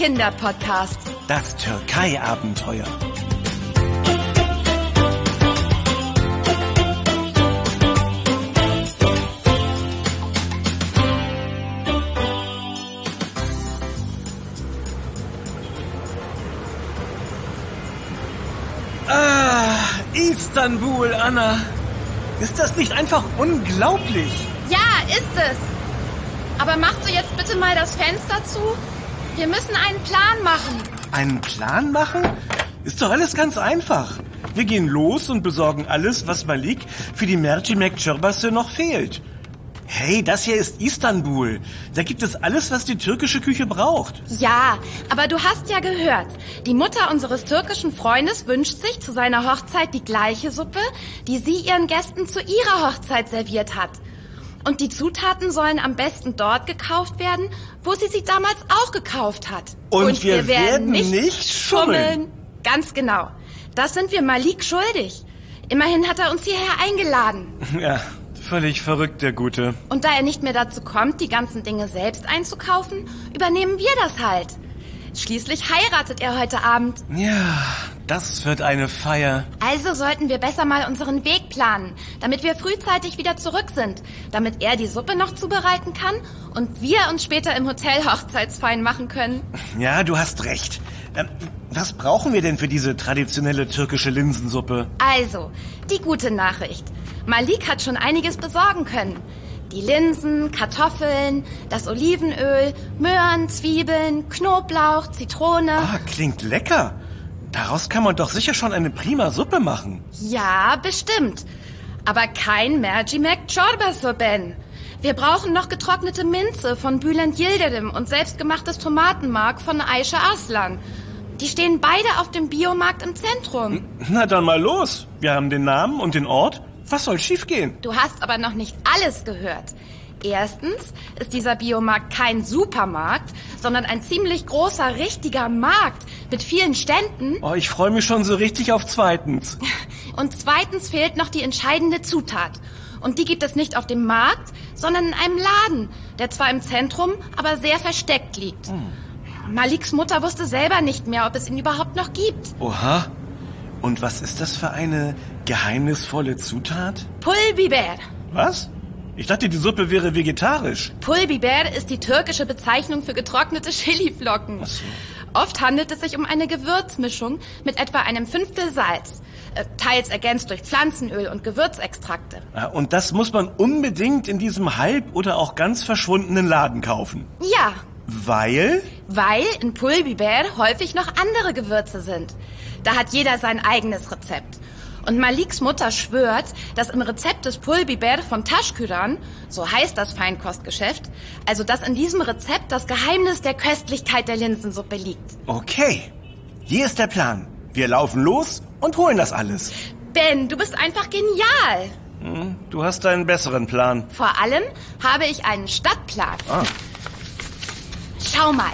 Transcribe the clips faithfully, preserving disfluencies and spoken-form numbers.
Kinderpodcast. Das Türkei-Abenteuer. Ah, Istanbul, Anna. Ist das nicht einfach unglaublich? Ja, ist es. Aber machst du jetzt bitte mal das Fenster zu? Wir müssen einen Plan machen. Einen Plan machen? Ist doch alles ganz einfach. Wir gehen los und besorgen alles, was Malik für die Mercimek Çorbası noch fehlt. Hey, das hier ist Istanbul. Da gibt es alles, was die türkische Küche braucht. Ja, aber du hast ja gehört, die Mutter unseres türkischen Freundes wünscht sich zu seiner Hochzeit die gleiche Suppe, die sie ihren Gästen zu ihrer Hochzeit serviert hat. Und die Zutaten sollen am besten dort gekauft werden, wo sie sie damals auch gekauft hat. Und, Und wir, wir werden, werden nicht, nicht schummeln. schummeln. Ganz genau. Das sind wir Malik schuldig. Immerhin hat er uns hierher eingeladen. Ja. Völlig verrückt, der Gute. Und da er nicht mehr dazu kommt, die ganzen Dinge selbst einzukaufen, übernehmen wir das halt. Schließlich heiratet er heute Abend. Ja, das wird eine Feier. Also sollten wir besser mal unseren Weg planen, damit wir frühzeitig wieder zurück sind, damit er die Suppe noch zubereiten kann und wir uns später im Hotel Hochzeitsfeiern machen können. Ja, du hast recht. Ähm, was brauchen wir denn für diese traditionelle türkische Linsensuppe? Also, die gute Nachricht. Malik hat schon einiges besorgen können. Die Linsen, Kartoffeln, das Olivenöl, Möhren, Zwiebeln, Knoblauch, Zitrone. Ah, klingt lecker. Daraus kann man doch sicher schon eine prima Suppe machen. Ja, bestimmt. Aber kein Mercimek Çorbası, Ben. Wir brauchen noch getrocknete Minze von Bülent Yildirim und selbstgemachtes Tomatenmark von Ayşe Aslan. Die stehen beide auf dem Biomarkt im Zentrum. Na dann mal los. Wir haben den Namen und den Ort. Was soll schiefgehen? Du hast aber noch nicht alles gehört. Erstens ist dieser Biomarkt kein Supermarkt, sondern ein ziemlich großer, richtiger Markt mit vielen Ständen. Oh, ich freue mich schon so richtig auf zweitens. Und zweitens fehlt noch die entscheidende Zutat. Und die gibt es nicht auf dem Markt, sondern in einem Laden, der zwar im Zentrum, aber sehr versteckt liegt. Hm. Maliks Mutter wusste selber nicht mehr, ob es ihn überhaupt noch gibt. Oha. Und was ist das für eine geheimnisvolle Zutat? Pul biber. Was? Ich dachte, die Suppe wäre vegetarisch. Pul biber ist die türkische Bezeichnung für getrocknete Chiliflocken. Ach so. Oft handelt es sich um eine Gewürzmischung mit etwa einem Fünftel Salz, teils ergänzt durch Pflanzenöl und Gewürzextrakte. Und das muss man unbedingt in diesem halb oder auch ganz verschwundenen Laden kaufen? Ja. Weil? Weil in Pul biber häufig noch andere Gewürze sind. Da hat jeder sein eigenes Rezept. Und Maliks Mutter schwört, dass im Rezept des Pul biber von Taşkıran, so heißt das Feinkostgeschäft, also dass in diesem Rezept das Geheimnis der Köstlichkeit der Linsensuppe liegt. Okay, hier ist der Plan. Wir laufen los und holen das alles. Ben, du bist einfach genial. Hm, du hast einen besseren Plan. Vor allem habe ich einen Stadtplan. Ah. Schau mal.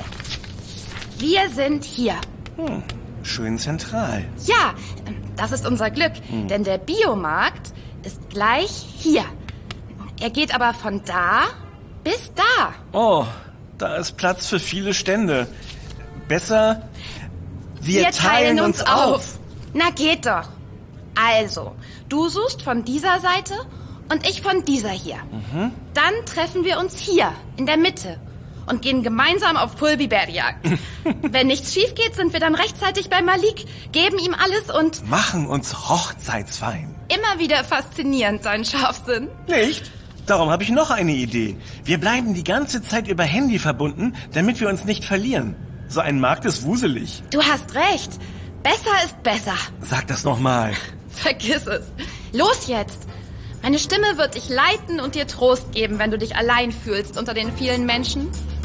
Wir sind hier. Hm. Schön zentral. Ja, das ist unser Glück, hm. denn der Biomarkt ist gleich hier. Er geht aber von da bis da. Oh, da ist Platz für viele Stände. Besser, wir, wir teilen, teilen uns auf. auf. Na, geht doch. Also, du suchst von dieser Seite und ich von dieser hier. Mhm. Dann treffen wir uns hier, in der Mitte. Und gehen gemeinsam auf Pul biber-Jagd. Wenn nichts schief geht, sind wir dann rechtzeitig bei Malik, geben ihm alles und... machen uns Hochzeitsfeiern. Immer wieder faszinierend, dein Scharfsinn. Nicht? Darum habe ich noch eine Idee. Wir bleiben die ganze Zeit über Handy verbunden, damit wir uns nicht verlieren. So ein Markt ist wuselig. Du hast recht. Besser ist besser. Sag das nochmal. Vergiss es. Los jetzt. Meine Stimme wird dich leiten und dir Trost geben, wenn du dich allein fühlst unter den vielen Menschen.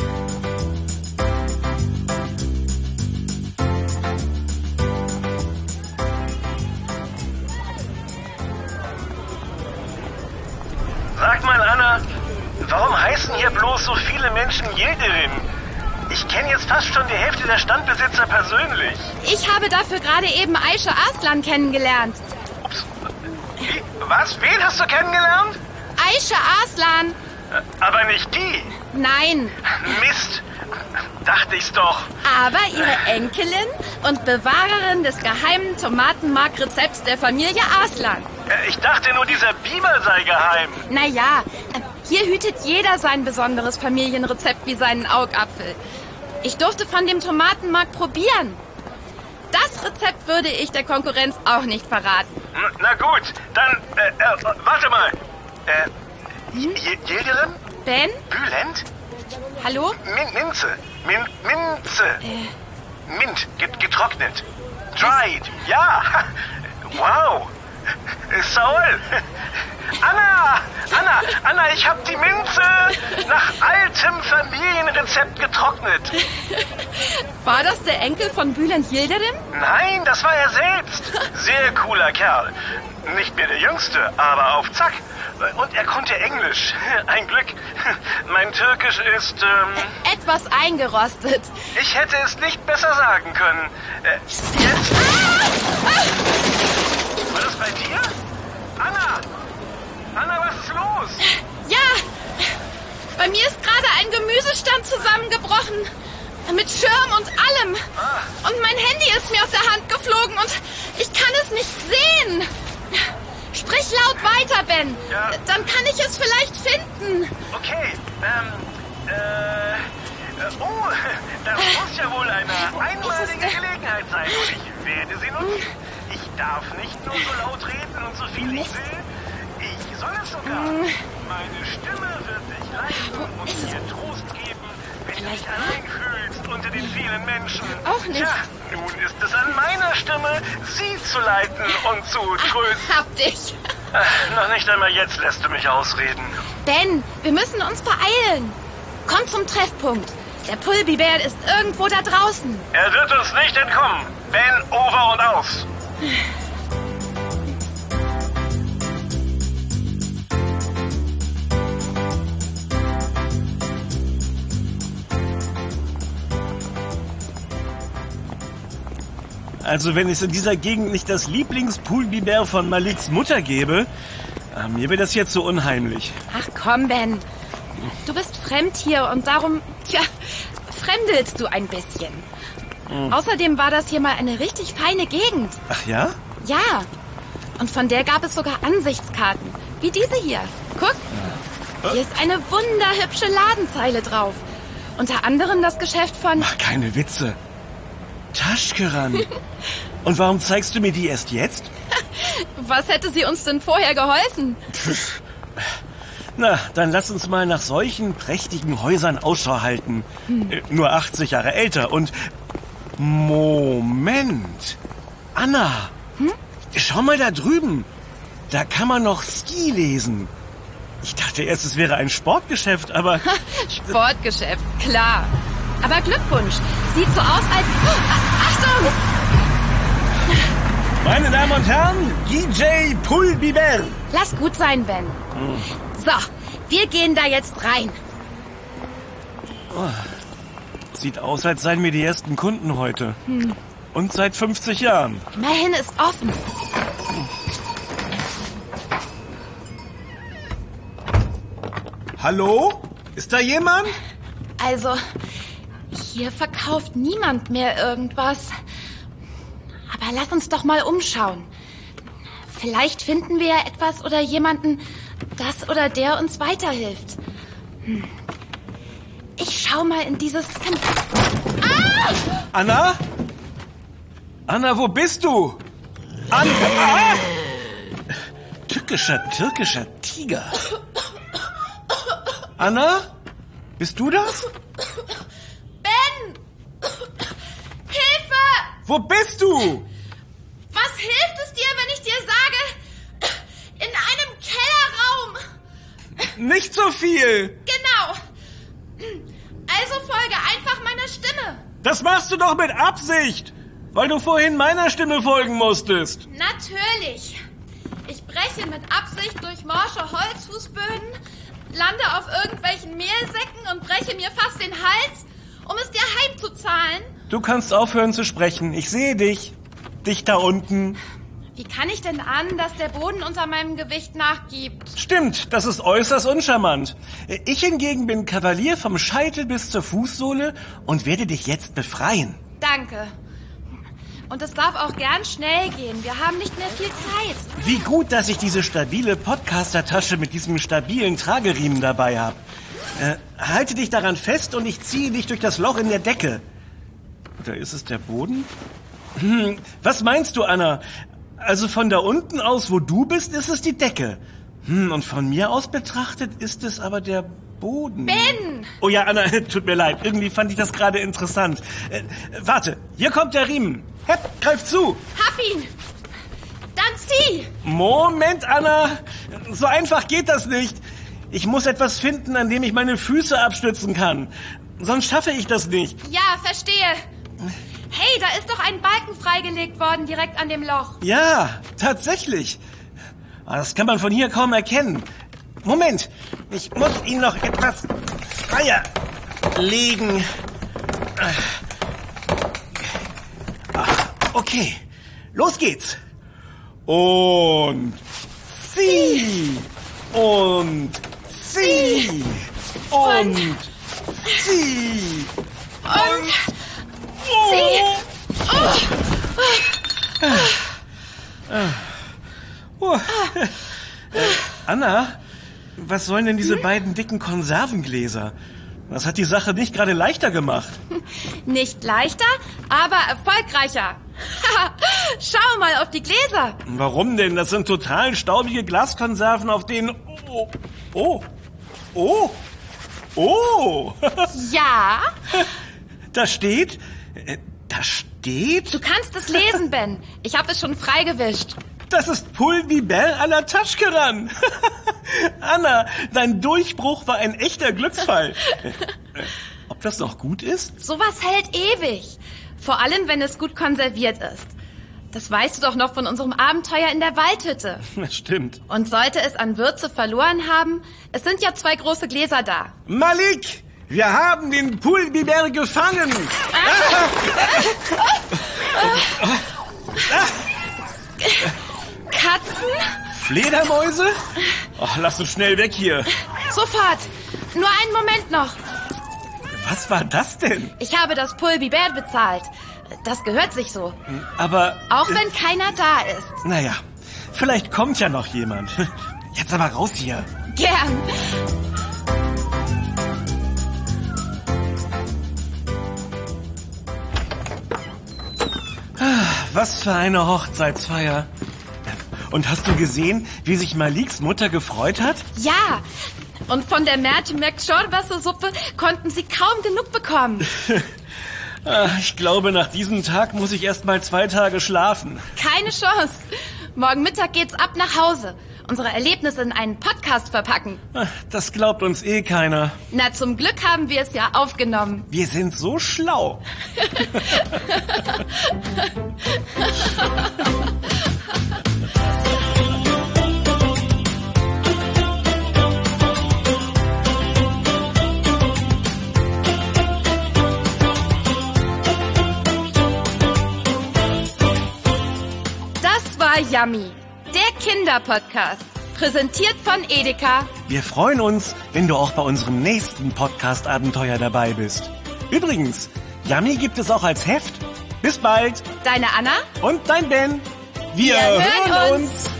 Sag mal, Anna, warum heißen hier bloß so viele Menschen Yildirim? Ich kenne jetzt fast schon die Hälfte der Standbesitzer persönlich. Ich habe dafür gerade eben Ayşe Aslan kennengelernt. Ups. Wie? Was? Wen hast du kennengelernt? Ayşe Aslan. Aber nicht die. Nein. Mist. dachte ich's doch. Aber ihre Enkelin und Bewahrerin des geheimen Tomatenmark-Rezepts der Familie Arslan. Äh, ich dachte nur, dieser Biber sei geheim. Naja, hier hütet jeder sein besonderes Familienrezept wie seinen Augapfel. Ich durfte von dem Tomatenmark probieren. Das Rezept würde ich der Konkurrenz auch nicht verraten. Na gut, dann, äh, äh warte mal. Äh, hm? Yildirim? Ben? Bülent? Hallo? Min Minze. Min Minze. Äh. Mint, get getrocknet. Dried, ja. Wow. Saul. Anna, Anna, Anna, ich hab die Minze nach altem Familienrezept getrocknet. War das der Enkel von Bülent Yildirim? Nein, das war er selbst. Sehr cooler Kerl. Nicht mehr der Jüngste, aber auf Zack. Und er konnte Englisch. Ein Glück. Mein Türkisch ist, ähm... etwas eingerostet. Ich hätte es nicht besser sagen können. Äh, jetzt... Ah! War das bei dir? Anna! Anna, was ist los? Ja! Bei mir ist gerade ein Gemüsestand zusammengebrochen. Mit Schirm und allem. Ah. Und mein Handy ist mir aus der Hand geflogen und ich kann es nicht sehen. Sprich laut weiter, Ben. Ja. Dann kann ich es vielleicht finden. Okay, ähm, äh, oh, das muss ja wohl eine einmalige Gelegenheit sein und ich werde sie nutzen. Ich darf nicht nur so laut reden und so viel ich will. Ich soll es sogar. Meine Stimme wird dich leiten und dir Trost geben, wenn du dich allein fühlst unter den vielen Menschen. Auch nicht. Ja, nun ist es an meiner Stimme, sie zu leiten und zu trösten. Ach, hab dich. Ach, noch nicht einmal jetzt lässt du mich ausreden. Ben, wir müssen uns beeilen. Komm zum Treffpunkt. Der Pulbibär ist irgendwo da draußen. Er wird uns nicht entkommen. Ben, over und aus. Also wenn es in dieser Gegend nicht das Lieblingspulbibär von Maliks Mutter gäbe, äh, mir wäre das jetzt so unheimlich. Ach komm, Ben. Du bist fremd hier und darum, tja, fremdelst du ein bisschen. Mhm. Außerdem war das hier mal eine richtig feine Gegend. Ach ja? Ja. Und von der gab es sogar Ansichtskarten. Wie diese hier. Guck. Ja. Hier ist eine wunderhübsche Ladenzeile drauf. Unter anderem das Geschäft von... Mach keine Witze. Taschkeran. Und warum zeigst du mir die erst jetzt? Was hätte sie uns denn vorher geholfen? Pff. Na, dann lass uns mal nach solchen prächtigen Häusern Ausschau halten. Hm. Äh, nur achtzig Jahre älter und... Moment. Anna. Hm? Schau mal da drüben. Da kann man noch Ski lesen. Ich dachte erst, es wäre ein Sportgeschäft, aber... Sportgeschäft, klar. Aber Glückwunsch. Sieht so aus, als... Oh, Achtung! Meine Damen und Herren, D J Pulbibär. Lass gut sein, Ben. Hm. So, wir gehen da jetzt rein. Oh, sieht aus, als seien wir die ersten Kunden heute. Hm. Und seit fünfzig Jahren. Immerhin ist offen. Hallo? Ist da jemand? Also, hier verkauft niemand mehr irgendwas. Aber lass uns doch mal umschauen. Vielleicht finden wir ja etwas oder jemanden, das oder der uns weiterhilft. Hm. Ich schau mal in dieses Zimmer. Ah! Anna? Anna, wo bist du? Anna! Ah! Türkischer, türkischer Tiger. Anna? Bist du das? Ben! Hilfe! Wo bist du? Was hilft es dir, wenn ich dir sage, in einem Kellerraum? Nicht so viel. Genau. Also folge einfach meiner Stimme. Das machst du doch mit Absicht, weil du vorhin meiner Stimme folgen musstest. Natürlich. Ich breche mit Absicht durch morsche Holzfußböden, lande auf irgendwelchen Mehlsäcken und breche mir fast den Hals, um es dir heimzuzahlen. Du kannst aufhören zu sprechen. Ich sehe dich. Dich da unten. Wie kann ich denn ahnen, dass der Boden unter meinem Gewicht nachgibt? Stimmt, das ist äußerst uncharmant. Ich hingegen bin Kavalier vom Scheitel bis zur Fußsohle und werde dich jetzt befreien. Danke. Und es darf auch gern schnell gehen. Wir haben nicht mehr viel Zeit. Wie gut, dass ich diese stabile Podcaster-Tasche mit diesem stabilen Trageriemen dabei habe. Äh, halte dich daran fest und ich ziehe dich durch das Loch in der Decke. Oder ist es der Boden? Hm, was meinst du, Anna? Also von da unten aus, wo du bist, ist es die Decke. Hm, und von mir aus betrachtet ist es aber der Boden. Ben! Oh ja, Anna, tut mir leid. Irgendwie fand ich das gerade interessant. Äh, warte, hier kommt der Riemen. Hepp, greif zu. Hab ihn! Dann zieh! Moment, Anna. So einfach geht das nicht. Ich muss etwas finden, an dem ich meine Füße abstützen kann. Sonst schaffe ich das nicht. Ja, verstehe. Hey, da ist doch ein Balken freigelegt worden, direkt an dem Loch. Ja, tatsächlich. Das kann man von hier kaum erkennen. Moment, ich muss ihn noch etwas freier legen. Okay, los geht's. Und zieh. Und zieh. Und zieh. Und zieh. Oh. Äh, Anna, was sollen denn diese beiden dicken Konservengläser? Das hat die Sache nicht gerade leichter gemacht. Nicht leichter, aber erfolgreicher. Schau mal auf die Gläser. Warum denn? Das sind total staubige Glaskonserven, auf denen... Oh, oh, oh, oh. Ja? Da steht... äh, Da steht... Du kannst es lesen, Ben. Ich habe es schon freigewischt. Das ist Pulbiber à la Taschkeran. Anna, dein Durchbruch war ein echter Glücksfall. Ob das noch gut ist? Sowas hält ewig. Vor allem, wenn es gut konserviert ist. Das weißt du doch noch von unserem Abenteuer in der Waldhütte. Das stimmt. Und sollte es an Würze verloren haben, es sind ja zwei große Gläser da. Malik, wir haben den Pulbiber gefangen. Katzen? Fledermäuse? Oh, lass uns schnell weg hier. Sofort. Nur einen Moment noch. Was war das denn? Ich habe das Pulbiber bezahlt. Das gehört sich so. Aber... Auch wenn keiner da ist. Naja, vielleicht kommt ja noch jemand. Jetzt aber raus hier. Gern. Was für eine Hochzeitsfeier. Und hast du gesehen, wie sich Maliks Mutter gefreut hat? Ja. Und von der Mercimek Çorbası-Suppe konnten sie kaum genug bekommen. Ich glaube, nach diesem Tag muss ich erst mal zwei Tage schlafen. Keine Chance. Morgen Mittag geht's ab nach Hause. Unsere Erlebnisse in einen Podcast verpacken. Das glaubt uns eh keiner. Na, zum Glück haben wir es ja aufgenommen. Wir sind so schlau. Das war Yummy, der Kinderpodcast. Präsentiert von Edeka. Wir freuen uns, wenn du auch bei unserem nächsten Podcast-Abenteuer dabei bist. Übrigens, Yummy gibt es auch als Heft. Bis bald. Deine Anna? Und dein Ben. Wir, Wir hören hören uns. uns.